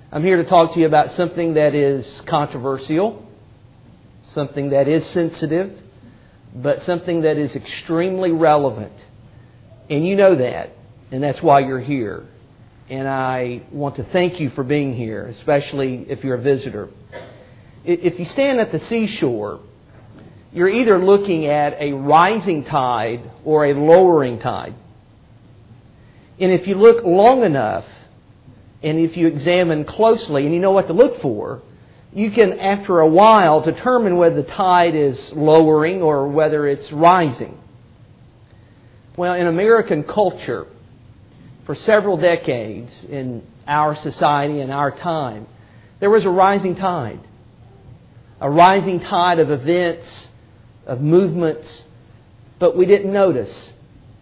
I'm here to talk to you about something that is controversial, something that is sensitive, but something that is extremely relevant. And you know that, and that's why you're here. And I want to thank you for being here, especially if you're a visitor. If you stand at the seashore, you're either looking at a rising tide or a lowering tide. And if you look long enough, and if you examine closely and you know what to look for, you can, after a while, determine whether the tide is lowering or whether it's rising. Well, in American culture, for several decades in our society and our time, there was a rising tide. A rising tide of events, of movements, but we didn't notice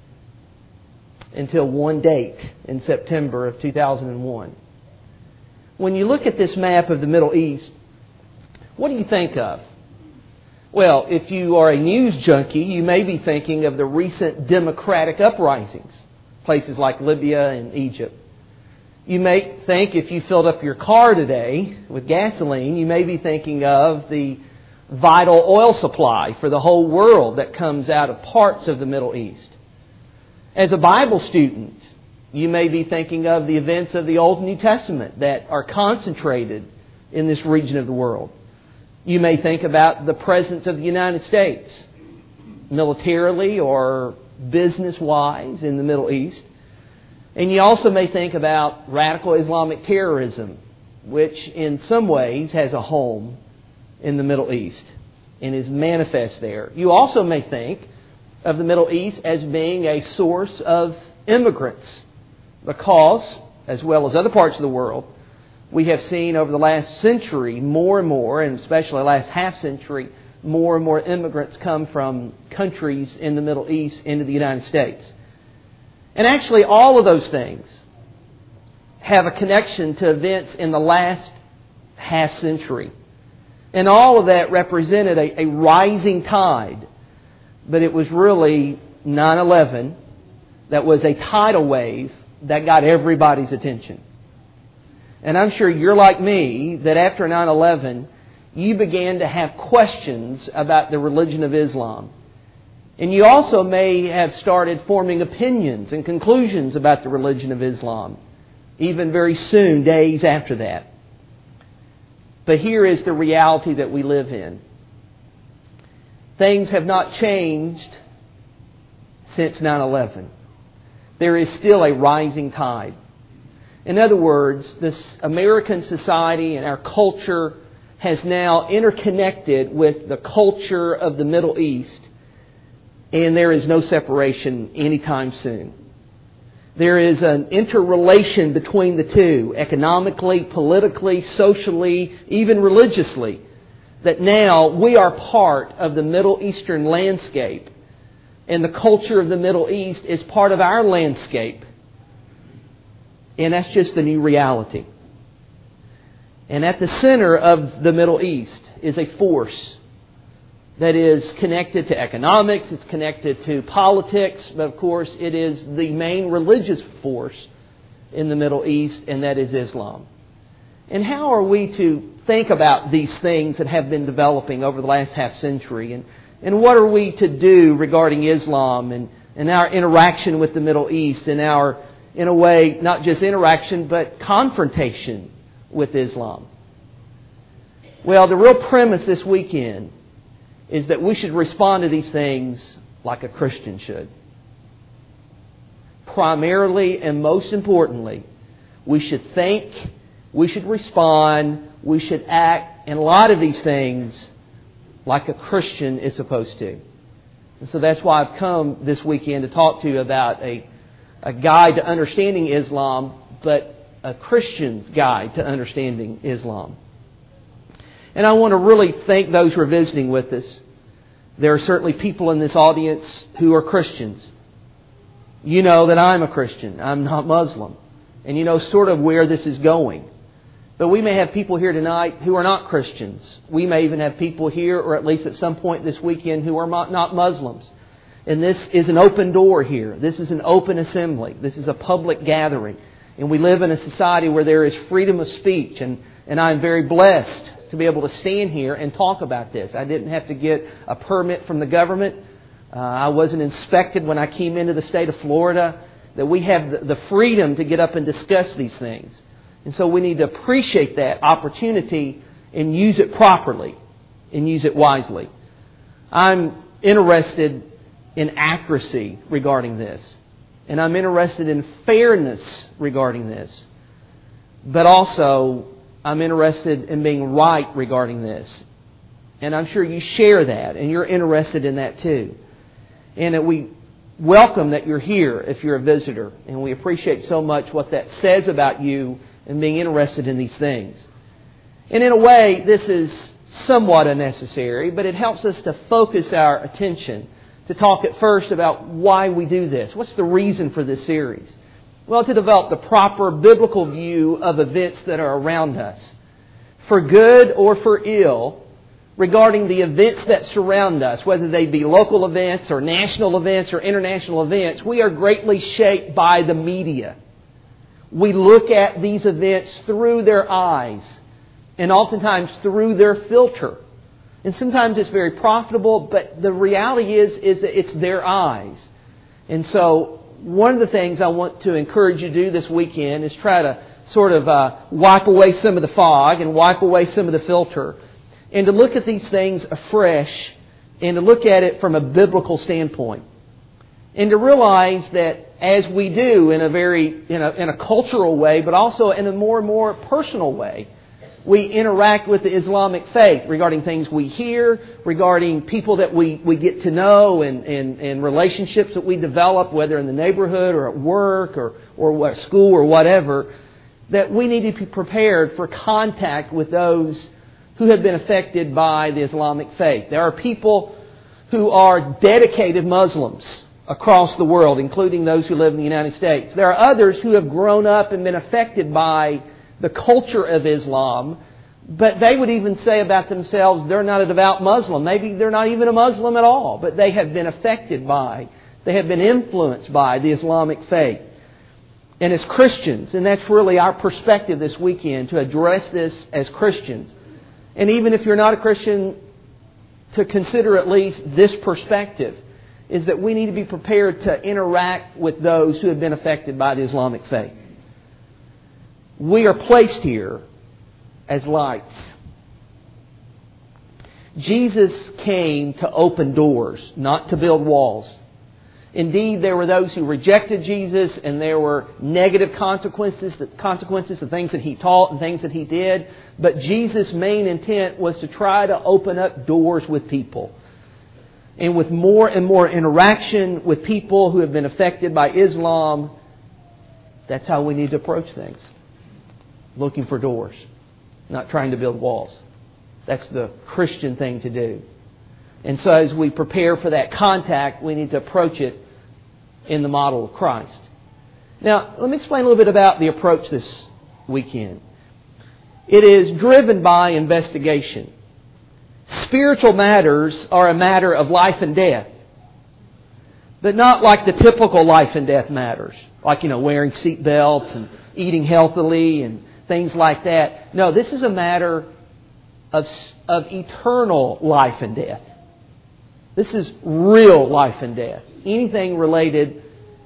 until one date in September of 2001. When you look at this map of the Middle East, what do you think of? Well, if you are a news junkie, you may be thinking of the recent democratic uprisings, places like Libya and Egypt. You may think, if you filled up your car today with gasoline, you may be thinking of the vital oil supply for the whole world that comes out of parts of the Middle East. As a Bible student, you may be thinking of the events of the Old and New Testament that are concentrated in this region of the world. You may think about the presence of the United States, militarily or business-wise, in the Middle East. And you also may think about radical Islamic terrorism, which in some ways has a home in the Middle East and is manifest there. You also may think of the Middle East as being a source of immigrants, because, as well as other parts of the world, we have seen over the last century more and more, and especially the last half century, more and more immigrants come from countries in the Middle East into the United States. And actually all of those things have a connection to events in the last half century. And all of that represented a rising tide. But it was really 9/11 that was a tidal wave that got everybody's attention. And I'm sure you're like me, that after 9/11, you began to have questions about the religion of Islam. And you also may have started forming opinions and conclusions about the religion of Islam, even very soon, days after that. But here is the reality that we live in. Things have not changed since 9/11. There is still a rising tide. In other words, this American society and our culture has now interconnected with the culture of the Middle East, and there is no separation anytime soon. There is an interrelation between the two, economically, politically, socially, even religiously, that now we are part of the Middle Eastern landscape, and the culture of the Middle East is part of our landscape. And that's just the new reality. And at the center of the Middle East is a force that is connected to economics, it's connected to politics, but of course it is the main religious force in the Middle East, and that is Islam. And how are we to think about these things that have been developing over the last half century? And what are we to do regarding Islam and our interaction with the Middle East and our, in a way, not just interaction, but confrontation with Islam? Well, the real premise this weekend is that we should respond to these things like a Christian should. Primarily and most importantly, we should think, we should respond, we should act, and a lot of these things like a Christian is supposed to. And so that's why I've come this weekend to talk to you about a guide to understanding Islam, but a Christian's guide to understanding Islam. And I want to really thank those who are visiting with us. There are certainly people in this audience who are Christians. You know that I'm a Christian. I'm not Muslim. And you know sort of where this is going. But we may have people here tonight who are not Christians. We may even have people here, or at least at some point this weekend, who are not Muslims. And this is an open door here. This is an open assembly. This is a public gathering. And we live in a society where there is freedom of speech. And I'm very blessed to be able to stand here and talk about this. I didn't have to get a permit from the government. I wasn't inspected when I came into the state of Florida. That we have the freedom to get up and discuss these things. And so we need to appreciate that opportunity and use it properly and use it wisely. I'm interested in accuracy regarding this. And I'm interested in fairness regarding this. But also, I'm interested in being right regarding this. And I'm sure you share that and you're interested in that too. And that we welcome that you're here if you're a visitor. And we appreciate so much what that says about you and being interested in these things. And in a way, this is somewhat unnecessary, but it helps us to focus our attention to talk at first about why we do this. What's the reason for this series? Well, to develop the proper biblical view of events that are around us. For good or for ill, regarding the events that surround us, whether they be local events or national events or international events, we are greatly shaped by the media. We look at these events through their eyes and oftentimes through their filter. And sometimes it's very profitable, but the reality is that it's their eyes. And so one of the things I want to encourage you to do this weekend is try to sort of wipe away some of the fog and wipe away some of the filter and to look at these things afresh and to look at it from a biblical standpoint. And to realize that as we do in a cultural way, but also in a more and more personal way, we interact with the Islamic faith regarding things we hear, regarding people that we get to know and relationships that we develop, whether in the neighborhood or at work or at school or whatever, that we need to be prepared for contact with those who have been affected by the Islamic faith. There are people who are dedicated Muslims across the world, including those who live in the United States. There are others who have grown up and been affected by the culture of Islam, but they would even say about themselves they're not a devout Muslim. Maybe they're not even a Muslim at all, but they have been affected by, they have been influenced by the Islamic faith. And as Christians, and that's really our perspective this weekend, to address this as Christians. And even if you're not a Christian, to consider at least this perspective, is that we need to be prepared to interact with those who have been affected by the Islamic faith. We are placed here as lights. Jesus came to open doors, not to build walls. Indeed, there were those who rejected Jesus, and there were negative consequences of things that He taught and things that He did. But Jesus' main intent was to try to open up doors with people. And with more and more interaction with people who have been affected by Islam, that's how we need to approach things. Looking for doors, not trying to build walls. That's the Christian thing to do. And so as we prepare for that contact, we need to approach it in the model of Christ. Now, let me explain a little bit about the approach this weekend. It is driven by investigation. Spiritual matters are a matter of life and death. But not like the typical life and death matters. Like, wearing seat belts and eating healthily and things like that. No, this is a matter of eternal life and death. This is real life and death. Anything related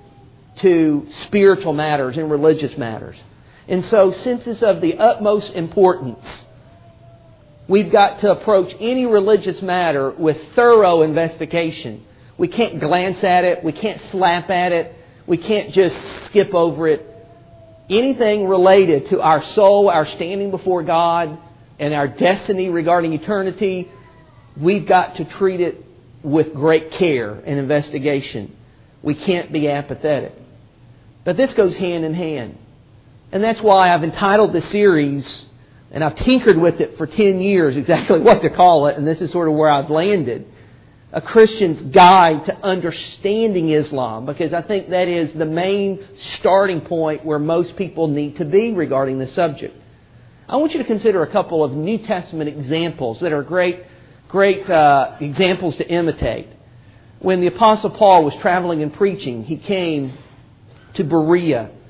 to spiritual matters and religious matters. And so, since it's of the utmost importance, we've got to approach any religious matter with thorough investigation. We can't glance at it. We can't slap at it. We can't just skip over it. Anything related to our soul, our standing before God, and our destiny regarding eternity, we've got to treat it with great care and investigation. We can't be apathetic. But this goes hand in hand. And that's why I've entitled the series, and I've tinkered with it for 10 years, exactly what to call it, and this is sort of where I've landed. A Christian's Guide to Understanding Islam, because I think that is the main starting point where most people need to be regarding the subject. I want you to consider a couple of New Testament examples that are great examples to imitate. When the Apostle Paul was traveling and preaching, he came to Berea.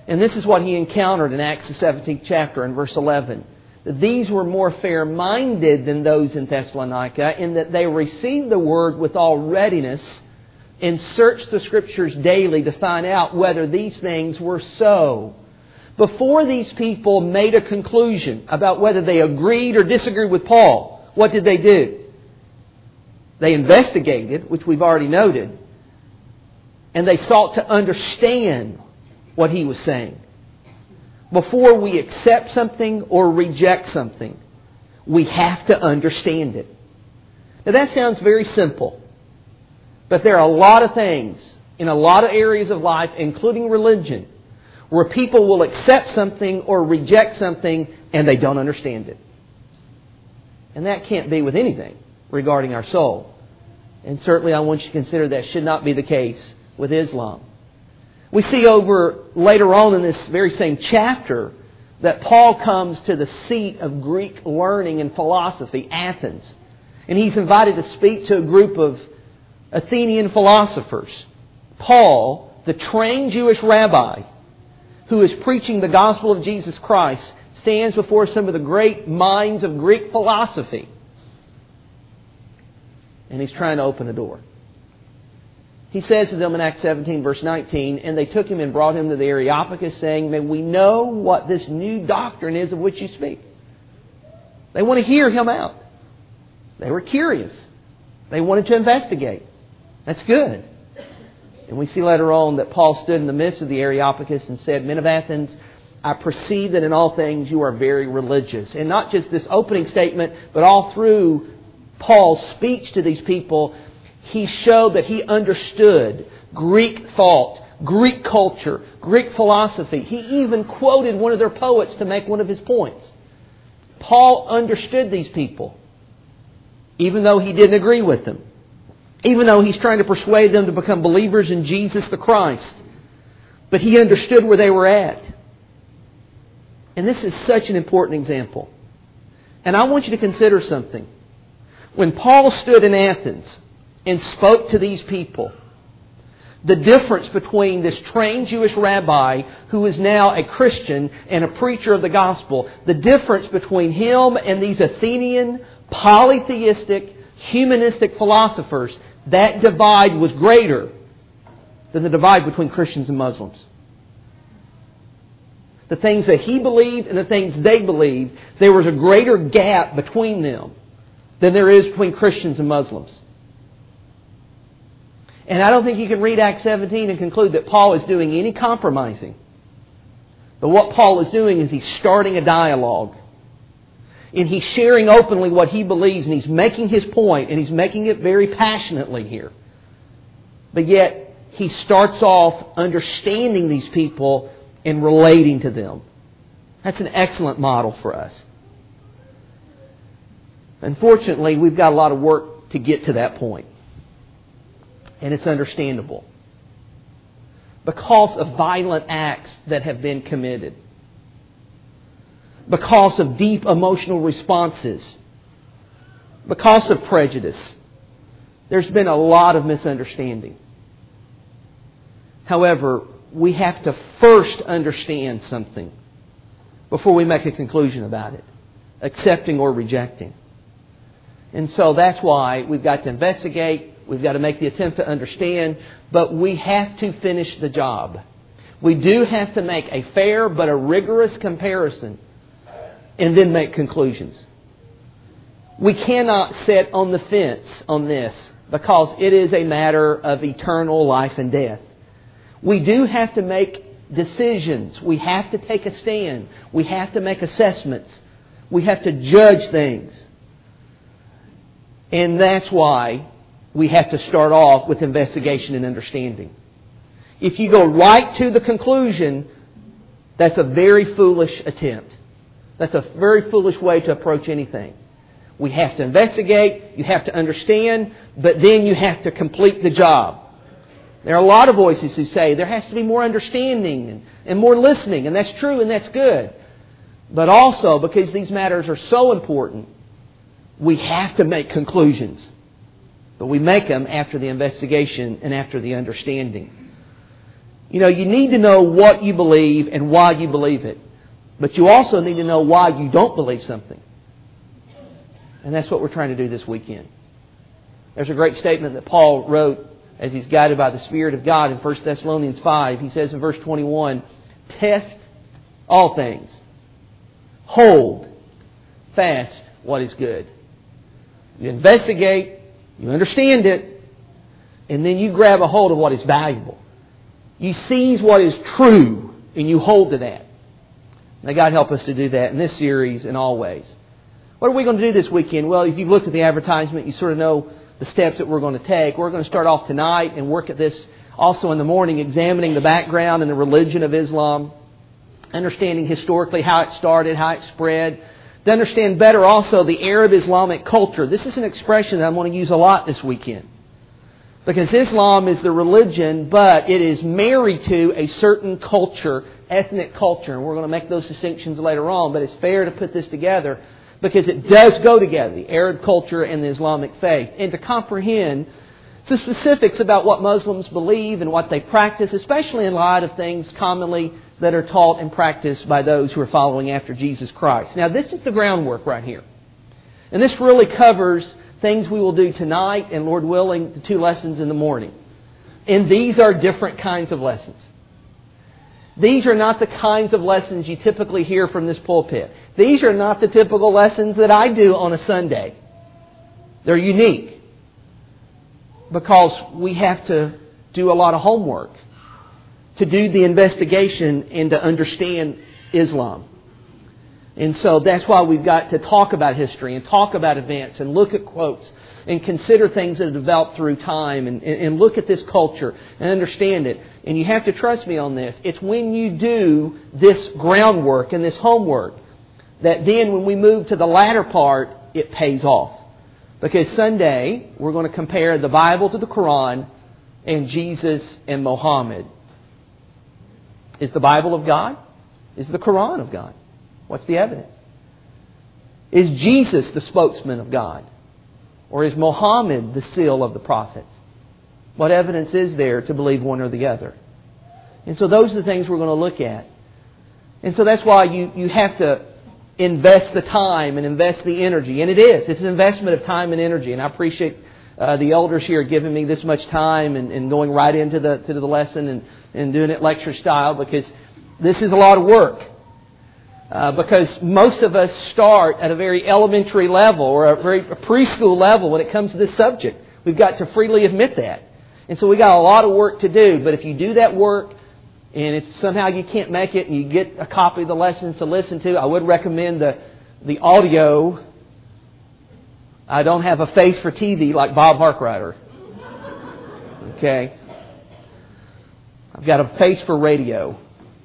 And this is what he encountered in Acts the 17th chapter and verse 11. That these were more fair-minded than those in Thessalonica, in that they received the word with all readiness and searched the Scriptures daily to find out whether these things were so. Before these people made a conclusion about whether they agreed or disagreed with Paul, what did they do? They investigated, which we've already noted, and they sought to understand what he was saying. Before we accept something or reject something, we have to understand it. Now that sounds very simple, but there are a lot of things in a lot of areas of life, including religion, where people will accept something or reject something and they don't understand it. And that can't be with anything regarding our soul. And certainly I want you to consider that should not be the case with Islam. We see later on in this very same chapter that Paul comes to the seat of Greek learning and philosophy, Athens. And he's invited to speak to a group of Athenian philosophers. Paul, the trained Jewish rabbi who is preaching the gospel of Jesus Christ, stands before some of the great minds of Greek philosophy. And he's trying to open a door. He says to them in Acts 17, verse 19, "And they took him and brought him to the Areopagus, saying, 'May we know what this new doctrine is of which you speak?'" They want to hear him out. They were curious. They wanted to investigate. That's good. And we see later on that Paul stood in the midst of the Areopagus and said, "Men of Athens, I perceive that in all things you are very religious." And not just this opening statement, but all through Paul's speech to these people, he showed that he understood Greek thought, Greek culture, Greek philosophy. He even quoted one of their poets to make one of his points. Paul understood these people, even though he didn't agree with them. Even though he's trying to persuade them to become believers in Jesus the Christ. But he understood where they were at. And this is such an important example. And I want you to consider something. When Paul stood in Athens and spoke to these people, the difference between this trained Jewish rabbi who is now a Christian and a preacher of the gospel, the difference between him and these Athenian, polytheistic, humanistic philosophers, that divide was greater than the divide between Christians and Muslims. The things that he believed and the things they believed, there was a greater gap between them than there is between Christians and Muslims. And I don't think you can read Acts 17 and conclude that Paul is doing any compromising. But what Paul is doing is he's starting a dialogue. And he's sharing openly what he believes, and he's making his point, and he's making it very passionately here. But yet, he starts off understanding these people and relating to them. That's an excellent model for us. Unfortunately, we've got a lot of work to get to that point. And it's understandable. Because of violent acts that have been committed. Because of deep emotional responses. Because of prejudice. There's been a lot of misunderstanding. However, we have to first understand something before we make a conclusion about it. Accepting or rejecting. And so that's why we've got to investigate. We've got to make the attempt to understand. But we have to finish the job. We do have to make a fair but a rigorous comparison and then make conclusions. We cannot sit on the fence on this because it is a matter of eternal life and death. We do have to make decisions. We have to take a stand. We have to make assessments. We have to judge things. And that's why we have to start off with investigation and understanding. If you go right to the conclusion, that's a very foolish attempt. That's a very foolish way to approach anything. We have to investigate, you have to understand, but then you have to complete the job. There are a lot of voices who say there has to be more understanding and more listening, and that's true and that's good. But also, because these matters are so important, we have to make conclusions. But we make them after the investigation and after the understanding. You know, you need to know what you believe and why you believe it. But you also need to know why you don't believe something. And that's what we're trying to do this weekend. There's a great statement that Paul wrote as he's guided by the Spirit of God in 1 Thessalonians 5. He says in verse 21, "Test all things. Hold fast what is good." You investigate, you understand it, and then you grab a hold of what is valuable. You seize what is true, and you hold to that. May God help us to do that in this series and always. What are we going to do this weekend? Well, if you've looked at the advertisement, you sort of know the steps that we're going to take. We're going to start off tonight and work at this also in the morning, examining the background and the religion of Islam, understanding historically how it started, how it spread, to understand better also the Arab Islamic culture. This is an expression that I'm going to use a lot this weekend. Because Islam is the religion, but it is married to a certain culture, ethnic culture. And we're going to make those distinctions later on, but it's fair to put this together because it does go together, the Arab culture and the Islamic faith. And to comprehend the specifics about what Muslims believe and what they practice, especially in light of things commonly that are taught and practiced by those who are following after Jesus Christ. Now, this is the groundwork right here. And this really covers things we will do tonight and, Lord willing, the 2 lessons in the morning. And these are different kinds of lessons. These are not the kinds of lessons you typically hear from this pulpit. These are not the typical lessons that I do on a Sunday. They're unique because we have to do a lot of homework to do the investigation and to understand Islam. And so that's why we've got to talk about history and talk about events and look at quotes and consider things that have developed through time and look at this culture and understand it. And you have to trust me on this. It's when you do this groundwork and this homework that then when we move to the latter part, it pays off. Because Sunday, we're going to compare the Bible to the Quran and Jesus and Muhammad. Is the Bible of God? Is the Quran of God? What's the evidence? Is Jesus the spokesman of God? Or is Muhammad the seal of the prophets? What evidence is there to believe one or the other? And so those are the things we're going to look at. And so that's why you have to invest the time and invest the energy. And it is. It's an investment of time and energy. And I appreciate the elders here giving me this much time and going right into the lesson and doing it lecture style, because this is a lot of work. Because most of us start at a very elementary level or a very preschool level when it comes to this subject. We've got to freely admit that. And so we got a lot of work to do. But if you do that work and if somehow you can't make it and you get a copy of the lessons to listen to, I would recommend the audio. I don't have a face for TV like Bob Harkrider. Okay? I've got a face for radio.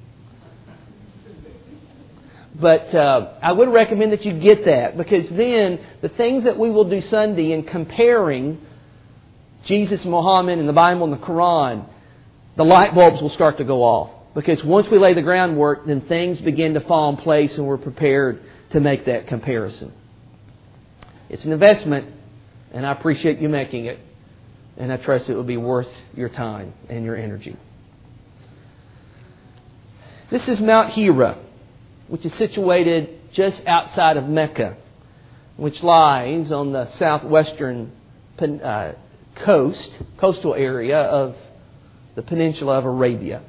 But I would recommend that you get that, because then the things that we will do Sunday in comparing Jesus, Muhammad, and the Bible and the Quran, the light bulbs will start to go off. Because once we lay the groundwork, then things begin to fall in place and we're prepared to make that comparison. It's an investment, and I appreciate you making it, and I trust it will be worth your time and your energy. This is Mount Hira, which is situated just outside of Mecca, which lies on the southwestern coastal area of the peninsula of Arabia.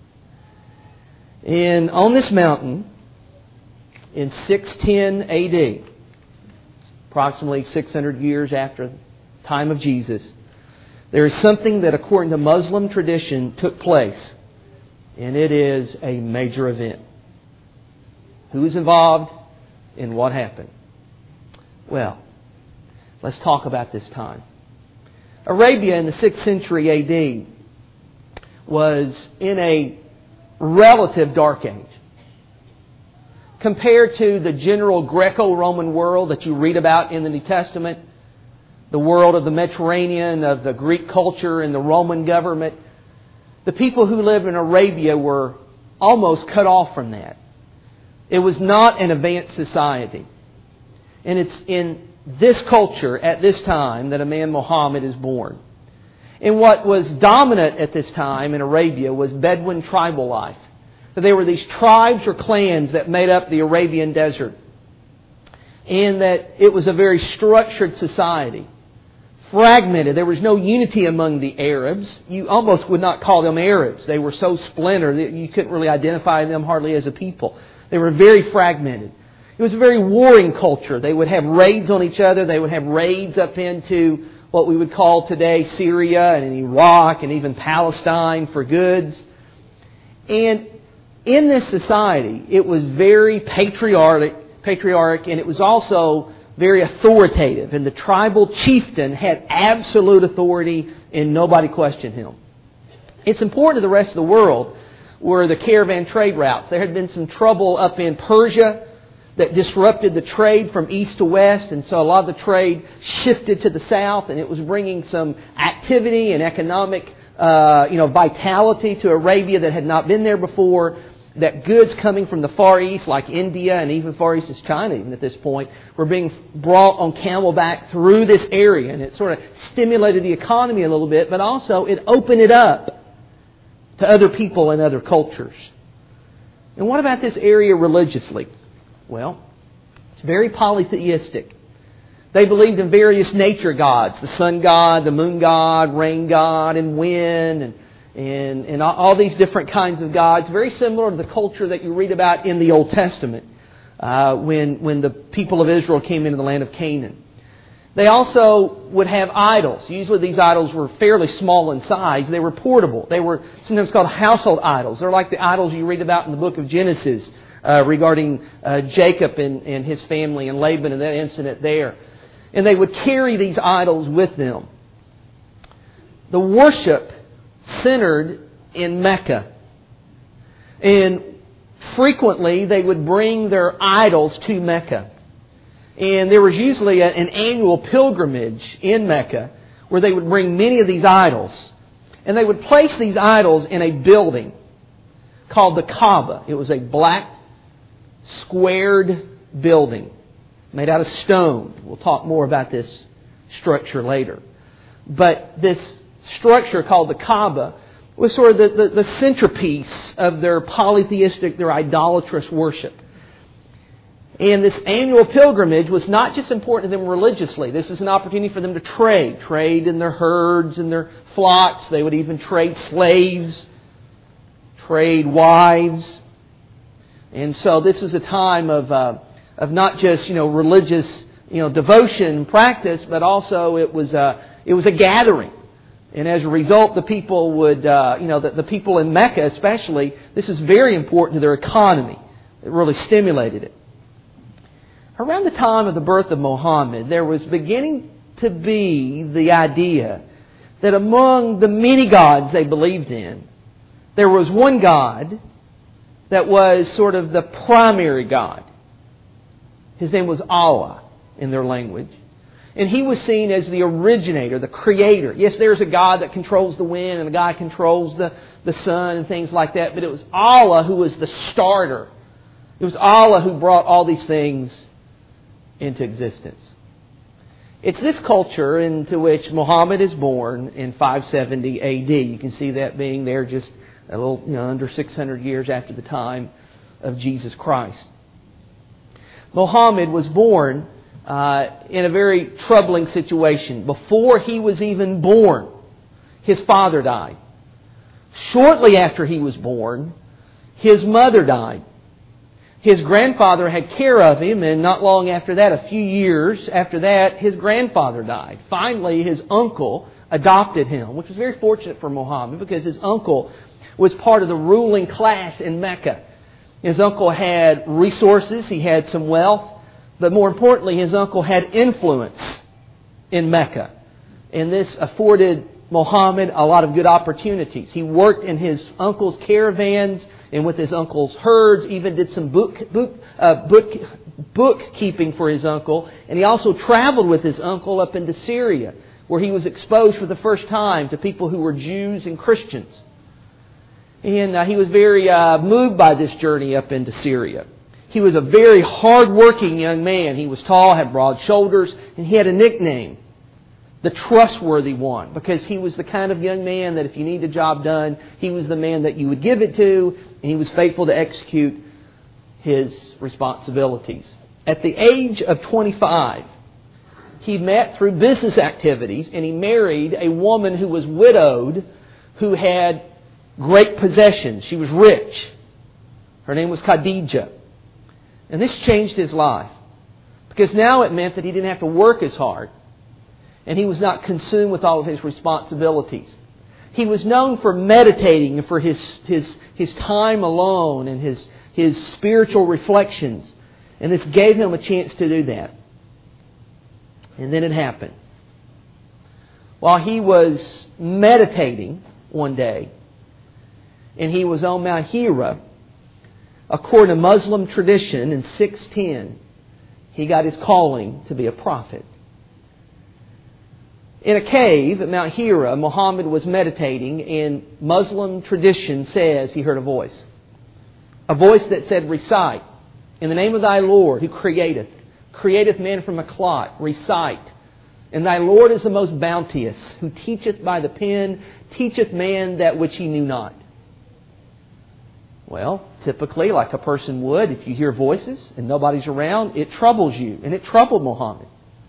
And on this mountain, in 610 A.D., approximately 600 years after the time of Jesus, there is something that, according to Muslim tradition, took place. And it is a major event. Who is involved and what happened? Well, let's talk about this time. Arabia in the 6th century A.D. was in a relative dark age. Compared to the general Greco-Roman world that you read about in the New Testament, the world of the Mediterranean, of the Greek culture and the Roman government, the people who lived in Arabia were almost cut off from that. It was not an advanced society. And it's in this culture at this time that a man, Muhammad, is born. And what was dominant at this time in Arabia was Bedouin tribal life. So there were these tribes or clans that made up the Arabian desert. And that it was a very structured society. Fragmented. There was no unity among the Arabs. You almost would not call them Arabs. They were so splintered that you couldn't really identify them hardly as a people. They were very fragmented. It was a very warring culture. They would have raids on each other. They would have raids up into what we would call today Syria and Iraq and even Palestine for goods. And in this society, it was very patriotic, and it was also very authoritative. And the tribal chieftain had absolute authority and nobody questioned him. It's important to the rest of the world were the caravan trade routes. There had been some trouble up in Persia that disrupted the trade from east to west, and so a lot of the trade shifted to the south, and it was bringing some activity and economic vitality to Arabia that had not been there before. That goods coming from the Far East, like India and even Far East as China even at this point, were being brought on camelback through this area. And it sort of stimulated the economy a little bit, but also it opened it up to other people and other cultures. And what about this area religiously? Well, it's very polytheistic. They believed in various nature gods, the sun god, the moon god, rain god, and wind, and all these different kinds of gods, very similar to the culture that you read about in the Old Testament when the people of Israel came into the land of Canaan. They also would have idols. Usually these idols were fairly small in size. They were portable. They were sometimes called household idols. They're like the idols you read about in the book of Genesis regarding Jacob and his family and Laban and that incident there. And they would carry these idols with them. The worship centered in Mecca. And frequently they would bring their idols to Mecca. And there was usually an annual pilgrimage in Mecca where they would bring many of these idols. And they would place these idols in a building called the Kaaba. It was a black, squared building made out of stone. We'll talk more about this structure later. But this structure called the Kaaba was sort of the centerpiece of their polytheistic, their idolatrous worship. And this annual pilgrimage was not just important to them religiously. This is an opportunity for them to trade in their herds and their flocks. They would even trade slaves, trade wives. And so this is a time of not just religious devotion and practice, but also it was a gathering. And as a result, the people would the people in Mecca especially, this is very important to their economy. It really stimulated it. Around the time of the birth of Muhammad, there was beginning to be the idea that among the many gods they believed in, there was one God that was sort of the primary God. His name was Allah in their language. And He was seen as the originator, the creator. Yes, there's a God that controls the wind and a God controls the sun and things like that. But it was Allah who was the starter. It was Allah who brought all these things into existence. It's this culture into which Muhammad is born in 570 AD. You can see that being there just a little under 600 years after the time of Jesus Christ. Muhammad was born in a very troubling situation. Before he was even born, his father died. Shortly after he was born, his mother died. His grandfather had care of him, and not long after that, a few years after that, his grandfather died. Finally, his uncle adopted him, which was very fortunate for Muhammad because his uncle was part of the ruling class in Mecca. His uncle had resources, he had some wealth, but more importantly, his uncle had influence in Mecca. And this afforded Muhammad a lot of good opportunities. He worked in his uncle's caravans and with his uncle's herds, even did some bookkeeping for his uncle. And he also traveled with his uncle up into Syria, where he was exposed for the first time to people who were Jews and Christians. And he was very moved by this journey up into Syria. He was a very hard-working young man. He was tall, had broad shoulders, and he had a nickname, the trustworthy one, because he was the kind of young man that if you need a job done, he was the man that you would give it to, and he was faithful to execute his responsibilities. At the age of 25, he met through business activities, and he married a woman who was widowed, who had great possessions. She was rich. Her name was Khadijah. And this changed his life, because now it meant that he didn't have to work as hard, and he was not consumed with all of his responsibilities. He was known for meditating and for his time alone and his spiritual reflections. And this gave him a chance to do that. And then it happened. While he was meditating one day, and he was on Mount Hira, according to Muslim tradition, in 610, he got his calling to be a prophet. In a cave at Mount Hira, Muhammad was meditating, and Muslim tradition says he heard a voice. A voice that said, "Recite, in the name of thy Lord, who createth man from a clot, recite. And thy Lord is the most bounteous, who teacheth by the pen, teacheth man that which he knew not." Well, typically, like a person would, if you hear voices and nobody's around, it troubles you. And it troubled Muhammad.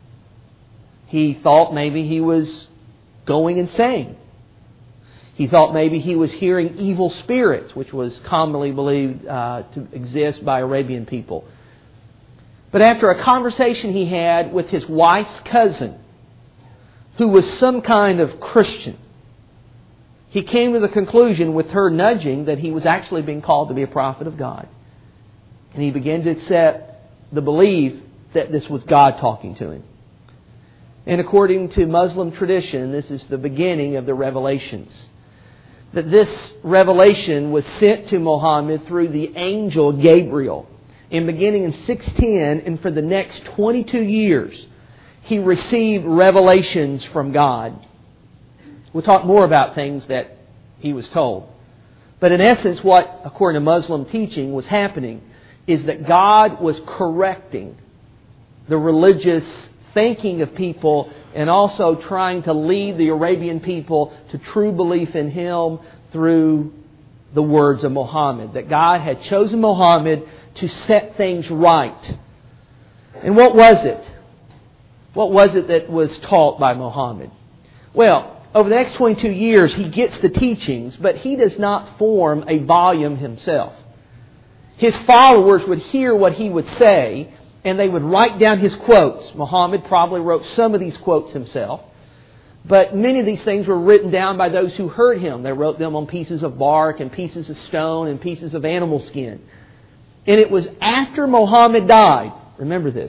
He thought maybe he was going insane. He thought maybe he was hearing evil spirits, which was commonly believed to exist by Arabian people. But after a conversation he had with his wife's cousin, who was some kind of Christian, he came to the conclusion, with her nudging, that he was actually being called to be a prophet of God. And he began to accept the belief that this was God talking to him. And according to Muslim tradition, this is the beginning of the revelations. That this revelation was sent to Muhammad through the angel Gabriel. And beginning in 610, and for the next 22 years, he received revelations from God. We'll talk more about things that he was told. But in essence, what, according to Muslim teaching, was happening is that God was correcting the religious thinking of people, and also trying to lead the Arabian people to true belief in Him through the words of Muhammad. That God had chosen Muhammad to set things right. And what was it? What was it that was taught by Muhammad? Well, over the next 22 years, he gets the teachings, but he does not form a volume himself. His followers would hear what he would say, and they would write down his quotes. Muhammad probably wrote some of these quotes himself. But many of these things were written down by those who heard him. They wrote them on pieces of bark and pieces of stone and pieces of animal skin. And it was after Muhammad died. Remember this.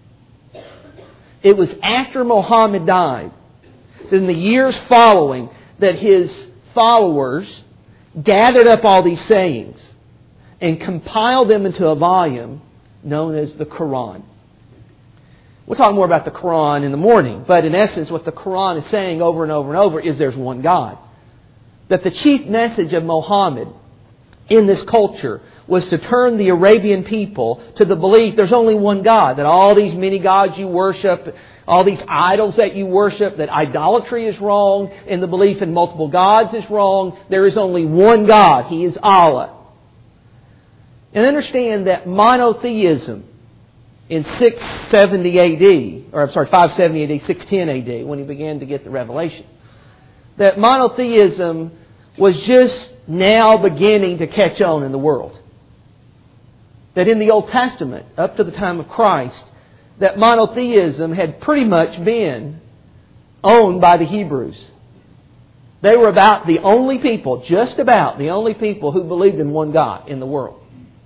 It was after Muhammad died, in the years following, that his followers gathered up all these sayings and compiled them into a volume known as the Quran. We'll talk more about the Quran in the morning, but in essence what the Quran is saying over and over and over is there's one God. That the chief message of Muhammad in this culture was to turn the Arabian people to the belief there's only one God, that all these many gods you worship, all these idols that you worship, that idolatry is wrong, and the belief in multiple gods is wrong. There is only one God. He is Allah. And understand that monotheism in 570 AD, 610 AD, when he began to get the revelation, that monotheism was just now beginning to catch on in the world. That in the Old Testament, up to the time of Christ, that monotheism had pretty much been owned by the Hebrews. They were about the only people, just about the only people who believed in one God in the world.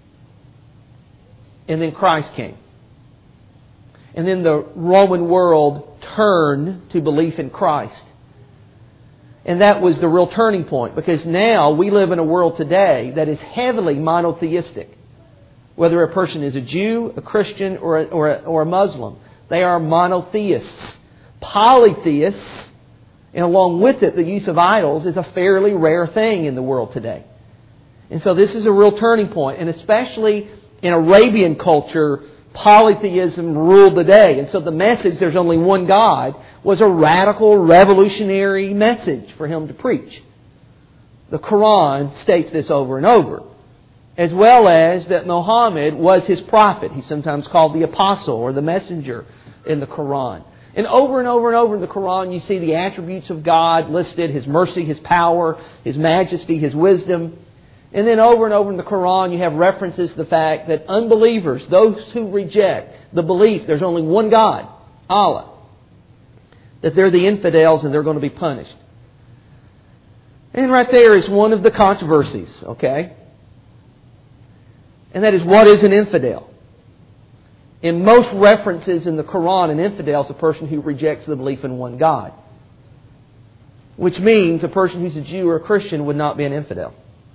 And then Christ came. And then the Roman world turned to belief in Christ. And that was the real turning point. Because now we live in a world today that is heavily monotheistic. Whether a person is a Jew, a Christian, or a Muslim. They are monotheists. Polytheists, and along with it, the use of idols is a fairly rare thing in the world today. And so this is a real turning point. And especially in Arabian culture, polytheism ruled the day. And so the message, there's only one God, was a radical, revolutionary message for him to preach. The Quran states this over and over. As well as that Muhammad was his prophet. He's sometimes called the apostle or the messenger in the Quran. And over and over and over in the Quran, you see the attributes of God listed, His mercy, His power, His majesty, His wisdom. And then over and over in the Quran, you have references to the fact that unbelievers, those who reject the belief there's only one God, Allah, that they're the infidels and they're going to be punished. And right there is one of the controversies, okay? And that is, what is an infidel? In most references in the Quran, an infidel is a person who rejects the belief in one God. Which means a person who's a Jew or a Christian would not be an infidel.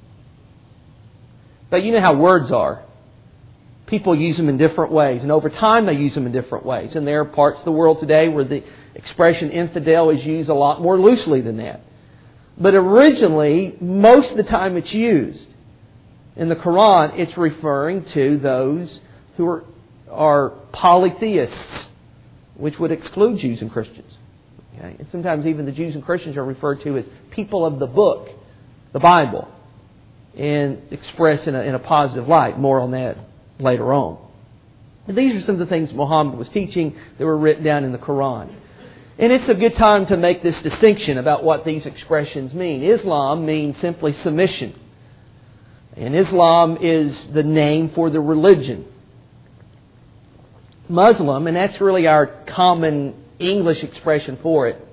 But you know how words are. People use them in different ways. And over time they use them in different ways. And there are parts of the world today where the expression infidel is used a lot more loosely than that. But originally, most of the time it's used. In the Quran, it's referring to those who are polytheists, which would exclude Jews and Christians. Okay? And sometimes even the Jews and Christians are referred to as people of the book, the Bible, and expressed in a positive light. More on that later on. And these are some of the things Muhammad was teaching that were written down in the Quran. And it's a good time to make this distinction about what these expressions mean. Islam means simply submission. And Islam is the name for the religion. Muslim, and that's really our common English expression for it.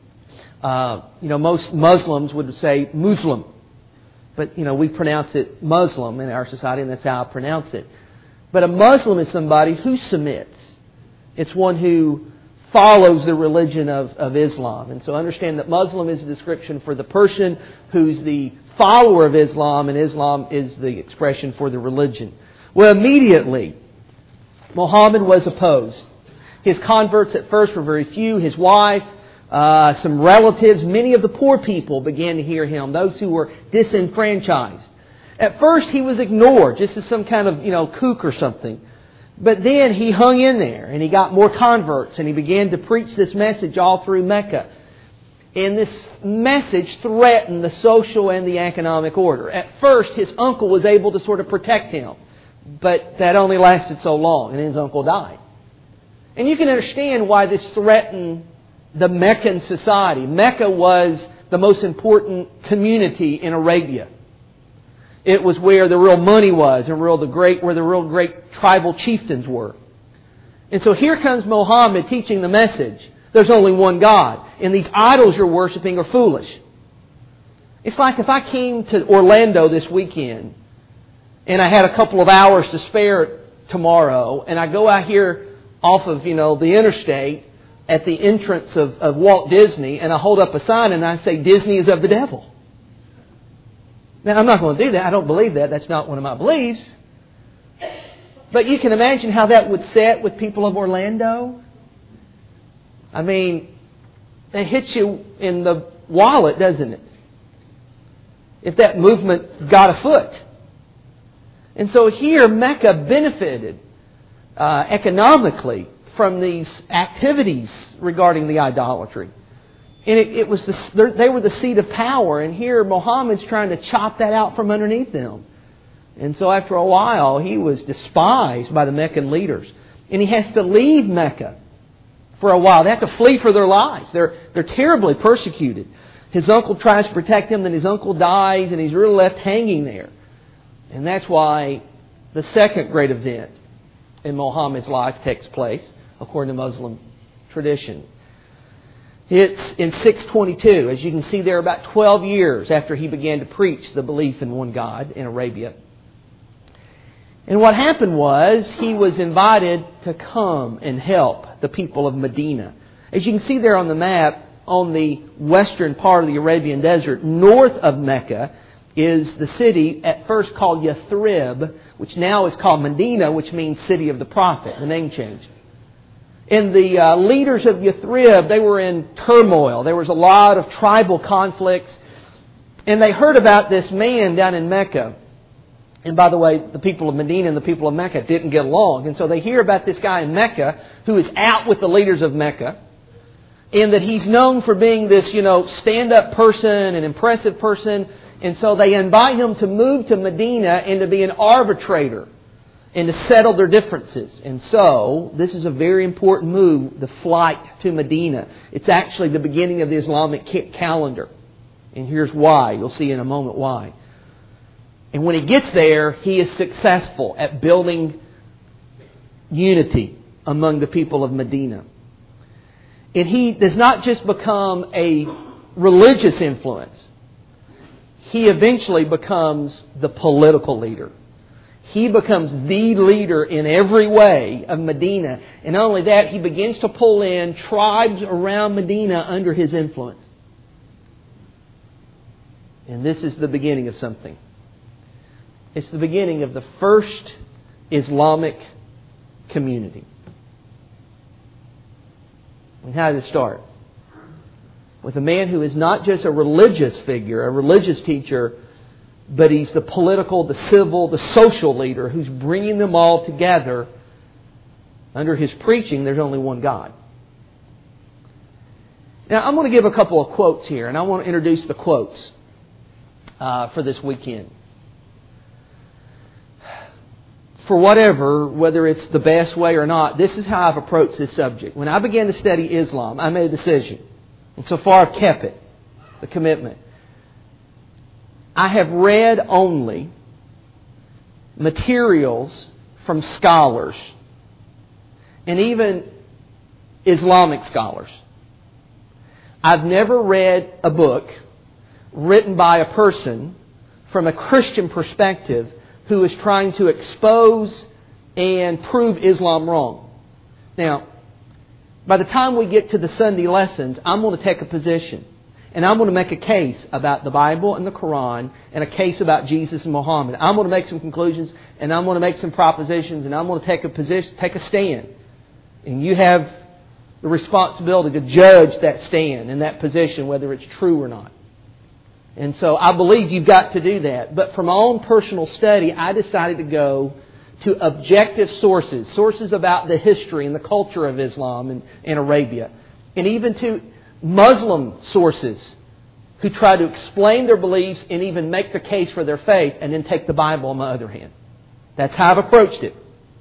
Most Muslims would say Muslim. But, we pronounce it Muslim in our society, and that's how I pronounce it. But a Muslim is somebody who submits. It's one who follows the religion of Islam. And so understand that Muslim is a description for the person who's the follower of Islam, and Islam is the expression for the religion. Well, immediately, Muhammad was opposed. His converts at first were very few. His wife, some relatives, many of the poor people began to hear him, those who were disenfranchised. At first, he was ignored, just as some kind of, kook or something. But then he hung in there, and he got more converts, and he began to preach this message all through Mecca. And this message threatened the social and the economic order. At first, his uncle was able to sort of protect him. But that only lasted so long, and his uncle died. And you can understand why this threatened the Meccan society. Mecca was the most important community in Arabia. It was where the real money was, and where the real great tribal chieftains were. And so here comes Muhammad teaching the message. There's only one God. And these idols you're worshiping are foolish. It's like if I came to Orlando this weekend and I had a couple of hours to spare tomorrow, and I go out here off of, the interstate at the entrance of Walt Disney, and I hold up a sign and I say, Disney is of the devil. Now, I'm not going to do that. I don't believe that. That's not one of my beliefs. But you can imagine how that would set with people of Orlando. I mean, it hits you in the wallet, doesn't it? If that movement got afoot. And so here, Mecca benefited economically from these activities regarding the idolatry. And they were the seat of power. And here, Muhammad's trying to chop that out from underneath them. And so after a while, he was despised by the Meccan leaders. And he has to leave Mecca for a while. They have to flee for their lives. They're terribly persecuted. His uncle tries to protect him, then his uncle dies, and he's really left hanging there. And that's why the second great event in Muhammad's life takes place, according to Muslim tradition. It's in 622. As you can see there, about 12 years after he began to preach the belief in one God in Arabia. And what happened was, he was invited to come and help the people of Medina. As you can see there on the map, on the western part of the Arabian desert, north of Mecca, is the city at first called Yathrib, which now is called Medina, which means city of the prophet. The name changed. And the leaders of Yathrib, they were in turmoil. There was a lot of tribal conflicts. And they heard about this man down in Mecca. And by the way, the people of Medina and the people of Mecca didn't get along. And so they hear about this guy in Mecca who is out with the leaders of Mecca, and that he's known for being this, stand-up person, an impressive person. And so they invite him to move to Medina and to be an arbitrator and to settle their differences. And so this is a very important move, the flight to Medina. It's actually the beginning of the Islamic calendar. And here's why. You'll see in a moment why. And when he gets there, he is successful at building unity among the people of Medina. And he does not just become a religious influence. He eventually becomes the political leader. He becomes the leader in every way of Medina. And not only that, he begins to pull in tribes around Medina under his influence. And this is the beginning of something. It's the beginning of the first Islamic community. And how did it start? With a man who is not just a religious figure, a religious teacher, but he's the political, the civil, the social leader who's bringing them all together. Under his preaching, there's only one God. Now, I'm going to give a couple of quotes here, and I want to introduce the quotes for this weekend. For whether it's the best way or not, this is how I've approached this subject. When I began to study Islam, I made a decision. And so far I've kept it, the commitment. I have read only materials from scholars, and even Islamic scholars. I've never read a book written by a person from a Christian perspective who is trying to expose and prove Islam wrong. Now, by the time we get to the Sunday lessons, I'm going to take a position. And I'm going to make a case about the Bible and the Quran and a case about Jesus and Muhammad. I'm going to make some conclusions and I'm going to make some propositions and I'm going to take a position, take a stand. And you have the responsibility to judge that stand and that position, whether it's true or not. And so I believe you've got to do that. But from my own personal study, I decided to go to objective sources. Sources about the history and the culture of Islam and Arabia. And even to Muslim sources who try to explain their beliefs and even make the case for their faith, and then take the Bible on the other hand. That's how I've approached it.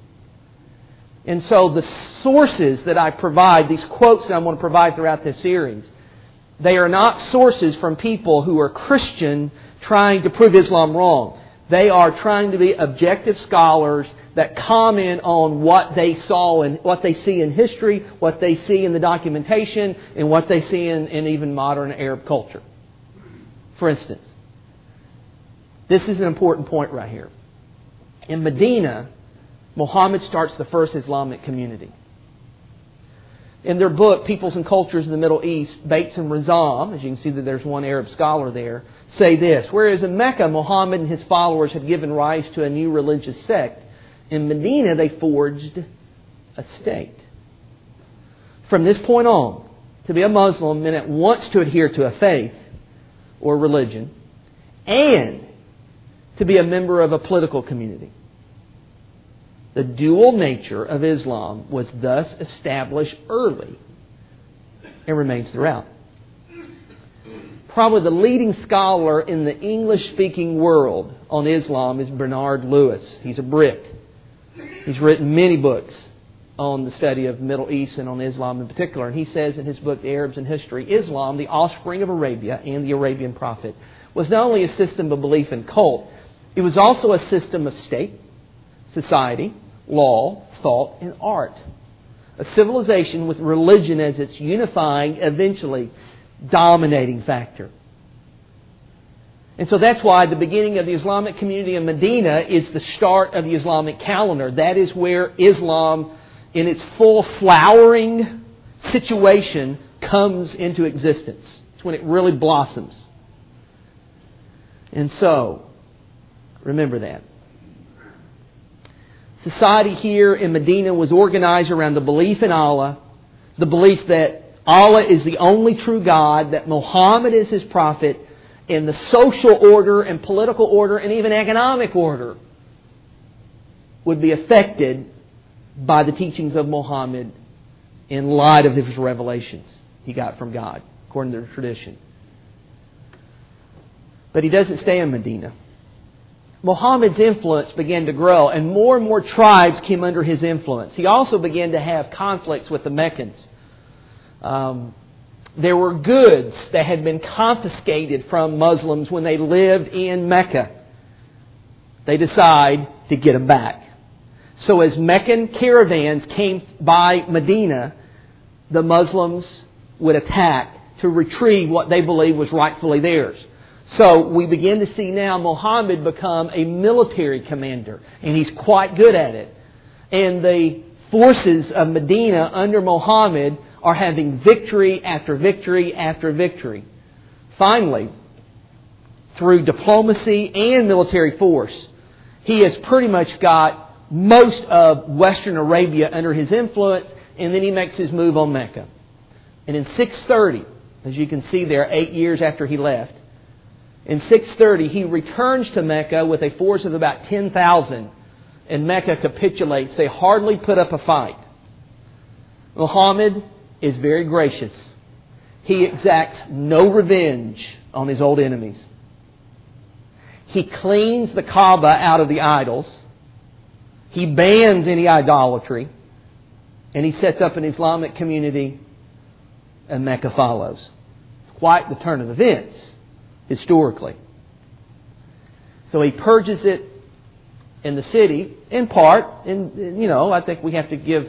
And so the sources that I provide, these quotes that I'm going to provide throughout this series, they are not sources from people who are Christian trying to prove Islam wrong. They are trying to be objective scholars that comment on what they saw and what they see in history, what they see in the documentation, and what they see in even modern Arab culture. For instance, this is an important point right here. In Medina, Muhammad starts the first Islamic community. In their book, Peoples and Cultures in the Middle East, Bates and Razam, as you can see that there's one Arab scholar there, say this: whereas in Mecca, Muhammad and his followers had given rise to a new religious sect, in Medina they forged a state. From this point on, to be a Muslim meant at once to adhere to a faith or religion and to be a member of a political community. The dual nature of Islam was thus established early and remains throughout. Probably the leading scholar in the English-speaking world on Islam is Bernard Lewis. He's a Brit. He's written many books on the study of the Middle East and on Islam in particular. And he says in his book, The Arabs in History, Islam, the offspring of Arabia and the Arabian prophet, was not only a system of belief and cult, it was also a system of state, society, law, thought, and art. A civilization with religion as its unifying, eventually dominating factor. And so that's why the beginning of the Islamic community in Medina is the start of the Islamic calendar. That is where Islam, in its full flowering situation, comes into existence. It's when it really blossoms. And so, remember that. Society here in Medina was organized around the belief in Allah, the belief that Allah is the only true God, that Muhammad is His prophet, and the social order and political order and even economic order would be affected by the teachings of Muhammad in light of his revelations he got from God, according to the tradition. But he doesn't stay in Medina. Muhammad's influence began to grow, and more tribes came under his influence. He also began to have conflicts with the Meccans. There were goods that had been confiscated from Muslims when they lived in Mecca. They decide to get them back. So as Meccan caravans came by Medina, the Muslims would attack to retrieve what they believed was rightfully theirs. So we begin to see now Muhammad become a military commander, and he's quite good at it. And the forces of Medina under Muhammad are having victory after victory after victory. Finally, through diplomacy and military force, he has pretty much got most of Western Arabia under his influence, and then he makes his move on Mecca. And in 630, as you can see there, 8 years after he left, in 630 he returns to Mecca with a force of about 10,000, and Mecca capitulates. They hardly put up a fight. Muhammad is very gracious. He exacts no revenge on his old enemies. He cleans the Kaaba out of the idols. He bans any idolatry. And he sets up an Islamic community, and Mecca follows. Quite the turn of events, historically. So he purges it in the city, in part. And, I think we have to give,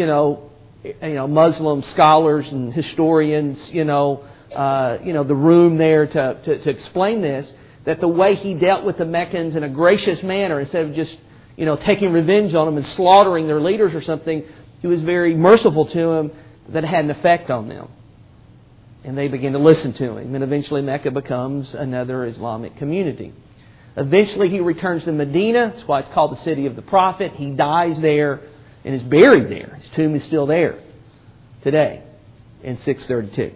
Muslim scholars and historians, the room there to explain this. That the way he dealt with the Meccans in a gracious manner, instead of just, taking revenge on them and slaughtering their leaders or something, he was very merciful to them, that had an effect on them. And they began to listen to him. And eventually Mecca becomes another Islamic community. Eventually he returns to Medina. That's why it's called the city of the Prophet. He dies there and is buried there. His tomb is still there today in 632.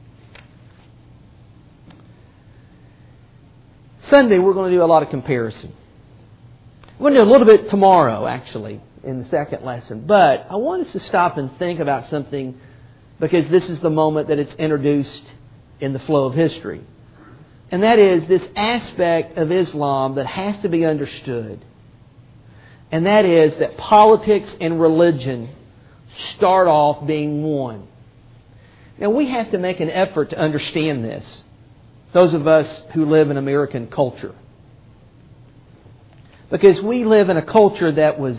Sunday we're going to do a lot of comparison. We're going to do a little bit tomorrow, actually, in the second lesson. But I want us to stop and think about something, because this is the moment that it's introduced in the flow of history. And that is this aspect of Islam that has to be understood. And that is that politics and religion start off being one. Now we have to make an effort to understand this. Those of us who live in American culture. Because we live in a culture that was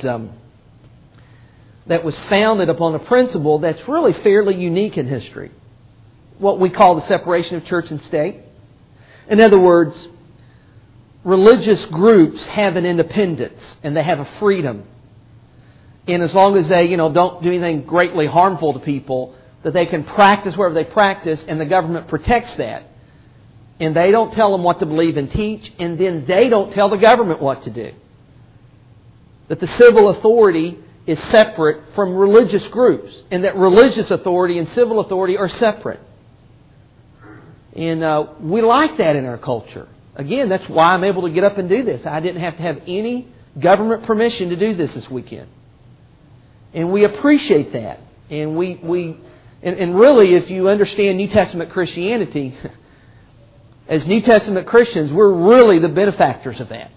founded upon a principle that's really fairly unique in history. What we call the separation of church and state. In other words, religious groups have an independence and they have a freedom. And as long as they, don't do anything greatly harmful to people, that they can practice wherever they practice, and the government protects that. And they don't tell them what to believe and teach, and then they don't tell the government what to do. That the civil authority is separate from religious groups, and that religious authority and civil authority are separate. And we like that in our culture. Again, that's why I'm able to get up and do this. I didn't have to have any government permission to do this weekend. And we appreciate that. And and really, if you understand New Testament Christianity, as New Testament Christians, we're really the benefactors of that.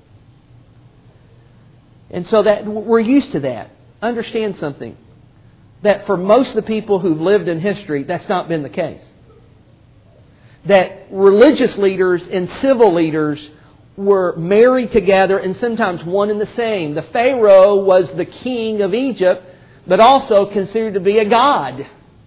And so that we're used to that. Understand something. That for most of the people who've lived in history, that's not been the case. That religious leaders and civil leaders were married together and sometimes one and the same. The Pharaoh was the king of Egypt, but also considered to be a god.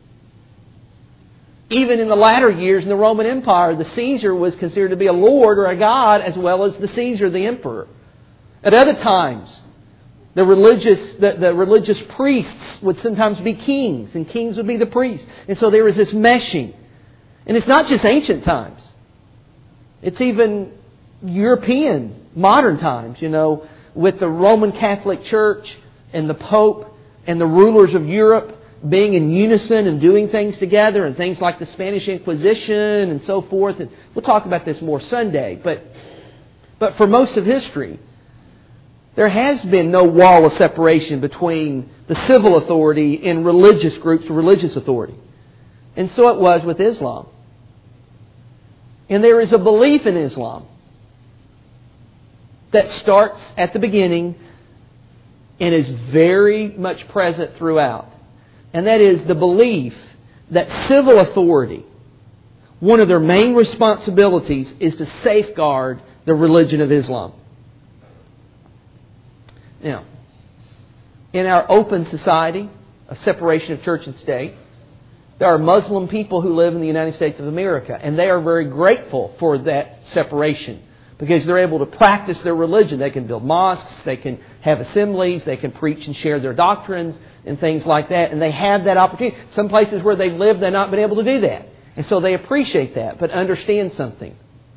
Even in the latter years in the Roman Empire, the Caesar was considered to be a lord or a god, as well as the Caesar, the emperor. At other times, the religious priests would sometimes be kings, and kings would be the priests. And so there was this meshing. And it's not just ancient times. It's even European, modern times, with the Roman Catholic Church and the Pope and the rulers of Europe being in unison and doing things together, and things like the Spanish Inquisition and so forth. And we'll talk about this more Sunday. But for most of history, there has been no wall of separation between the civil authority and religious groups, religious authority. And so it was with Islam. And there is a belief in Islam that starts at the beginning and is very much present throughout. And that is the belief that civil authority, one of their main responsibilities is to safeguard the religion of Islam. Now, in our open society, a separation of church and state, there are Muslim people who live in the United States of America, and they are very grateful for that separation because they're able to practice their religion. They can build mosques, they can have assemblies, they can preach and share their doctrines and things like that, and they have that opportunity. Some places where they live, they've not been able to do that. And so they appreciate that, but understand something.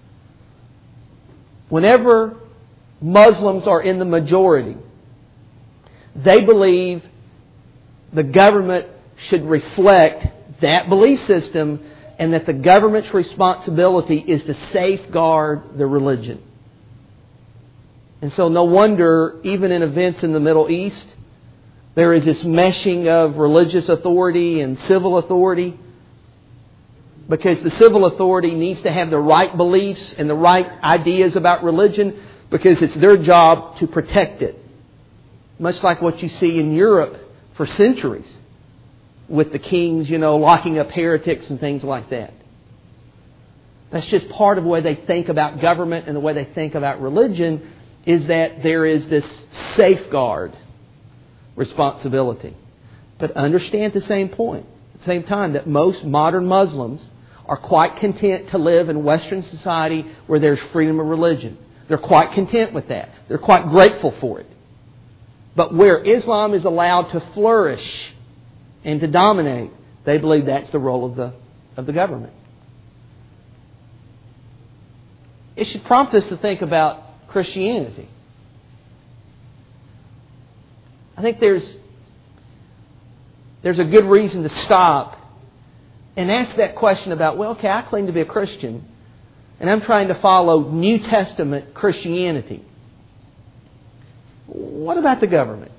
Whenever Muslims are in the majority, they believe the government should reflect that belief system and that the government's responsibility is to safeguard the religion. And so no wonder, even in events in the Middle East, there is this meshing of religious authority and civil authority, because the civil authority needs to have the right beliefs and the right ideas about religion because it's their job to protect it. Much like what you see in Europe for centuries with the kings, locking up heretics and things like that. That's just part of the way they think about government and the way they think about religion, is that there is this safeguard responsibility. But understand at the same time that most modern Muslims are quite content to live in Western society where there's freedom of religion. They're quite content with that. They're quite grateful for it. But where Islam is allowed to flourish and to dominate, they believe that's the role of the government. It should prompt us to think about Christianity. I think there's a good reason to stop and ask that question about, I claim to be a Christian, and I'm trying to follow New Testament Christianity. What about the government?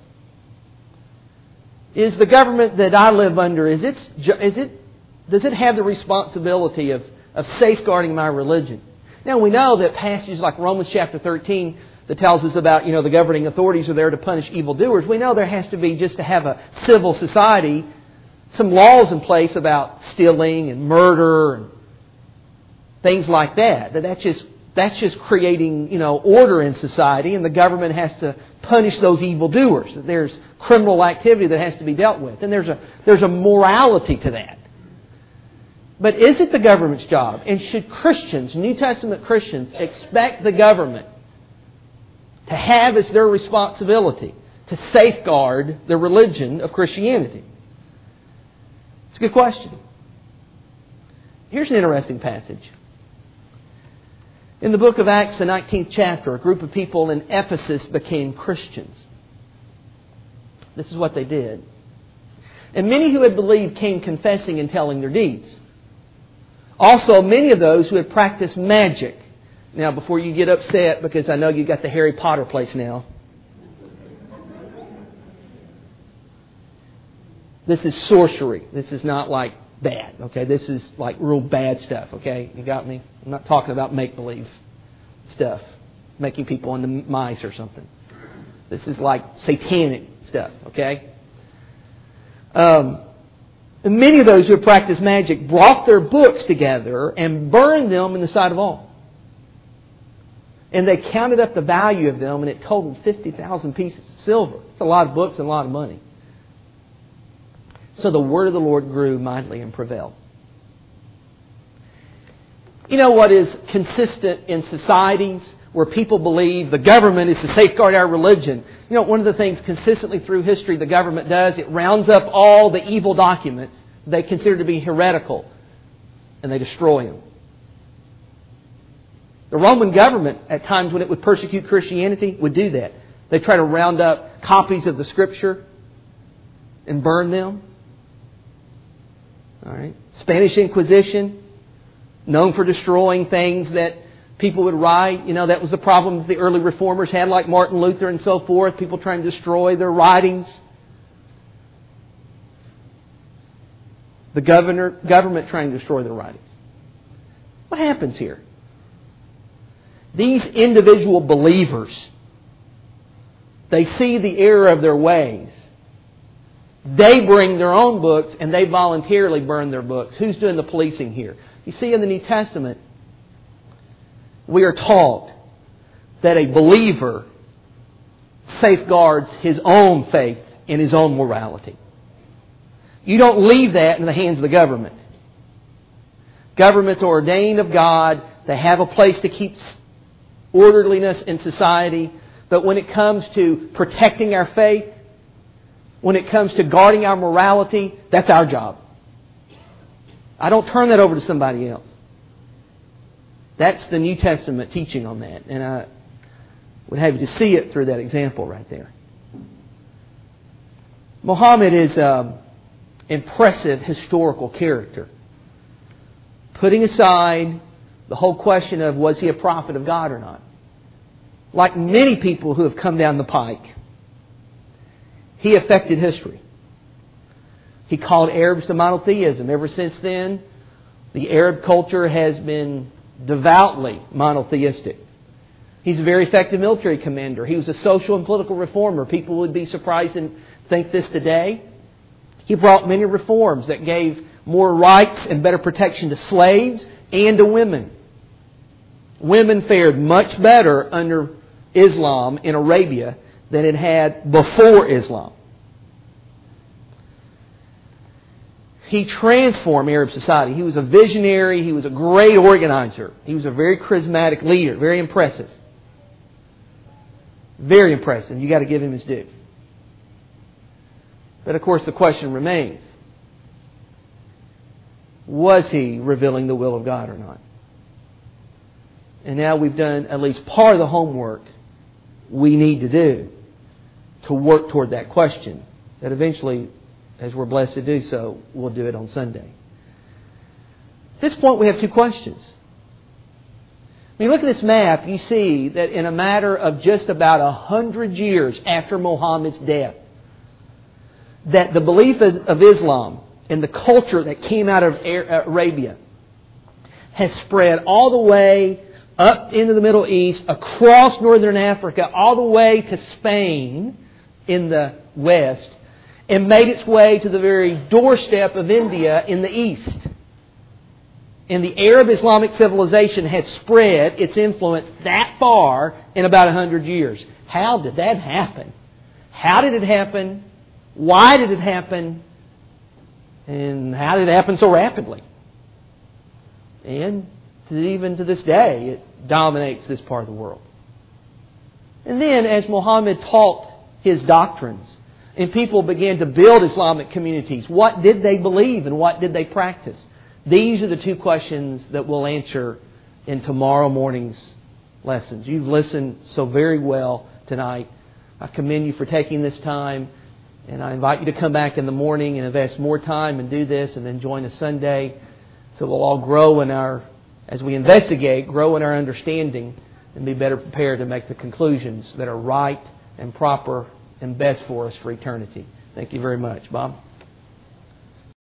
Is the government that I live under, does it have the responsibility of safeguarding my religion? Now we know that passages like Romans chapter 13 that tells us about, the governing authorities are there to punish evildoers. We know there has to be, just to have a civil society, some laws in place about stealing and murder and things like that. That's just creating, order in society, and the government has to punish those evildoers. There's criminal activity that has to be dealt with, and there's a morality to that. But is it the government's job? And should Christians, New Testament Christians, expect the government to have as their responsibility to safeguard the religion of Christianity? It's a good question. Here's an interesting passage. In the book of Acts, the 19th chapter, a group of people in Ephesus became Christians. This is what they did. And many who had believed came confessing and telling their deeds. Also, many of those who had practiced magic. Now, before you get upset, because I know you got the Harry Potter place now. This is sorcery. This is not like bad, okay? This is like real bad stuff, okay? You got me? I'm not talking about make-believe stuff, making people into mice or something. This is like satanic stuff, okay? And many of those who have practiced magic brought their books together and burned them in the sight of all. And they counted up the value of them, and it totaled 50,000 pieces of silver. It's a lot of books and a lot of money. So the word of the Lord grew mightily and prevailed. You know what is consistent in societies where people believe the government is to safeguard our religion? One of the things consistently through history the government does, it rounds up all the evil documents they consider to be heretical, and they destroy them. The Roman government, at times when it would persecute Christianity, would do that. They try to round up copies of the Scripture and burn them. All right. Spanish Inquisition, known for destroying things that People would write, that was the problem that the early reformers had, like Martin Luther and so forth. People trying to destroy their writings. The government trying to destroy their writings. What happens here? These individual believers, they see the error of their ways. They bring their own books and they voluntarily burn their books. Who's doing the policing here? You see, in the New Testament, we are taught that a believer safeguards his own faith and his own morality. You don't leave that in the hands of the government. Governments are ordained of God. They have a place to keep orderliness in society. But when it comes to protecting our faith, when it comes to guarding our morality, that's our job. I don't turn that over to somebody else. That's the New Testament teaching on that. And I would have you to see it through that example right there. Muhammad is an impressive historical character. Putting aside the whole question of was he a prophet of God or not. Like many people who have come down the pike, he affected history. He called Arabs to monotheism. Ever since then, the Arab culture has been devoutly monotheistic. He's a very effective military commander. He was a social and political reformer. People would be surprised and think this today. He brought many reforms that gave more rights and better protection to slaves and to women. Women fared much better under Islam in Arabia than it had before Islam. He transformed Arab society. He was a visionary. He was a great organizer. He was a very charismatic leader. Very impressive. Very impressive. You got to give him his due. But of course the question remains, was he revealing the will of God or not? And now we've done at least part of the homework we need to do to work toward that question. That eventually, as we're blessed to do so, we'll do it on Sunday. At this point we have two questions. When you look at this map, you see that in a matter of just about 100 years after Muhammad's death, that the belief of Islam and the culture that came out of Arabia has spread all the way up into the Middle East, across northern Africa, all the way to Spain in the west, and made its way to the very doorstep of India in the east. And the Arab Islamic civilization had spread its influence that far in about 100 years. How did that happen? How did it happen? Why did it happen? And how did it happen so rapidly? And even to this day, it dominates this part of the world. And then as Muhammad taught his doctrines and people began to build Islamic communities, what did they believe and what did they practice? These are the two questions that we'll answer in tomorrow morning's lessons. You've listened so very well tonight. I commend you for taking this time. And I invite you to come back in the morning and invest more time and do this and then join us Sunday. So we'll all grow as we investigate, grow in our understanding and be better prepared to make the conclusions that are right and proper and best for us for eternity. Thank you very much. Bob?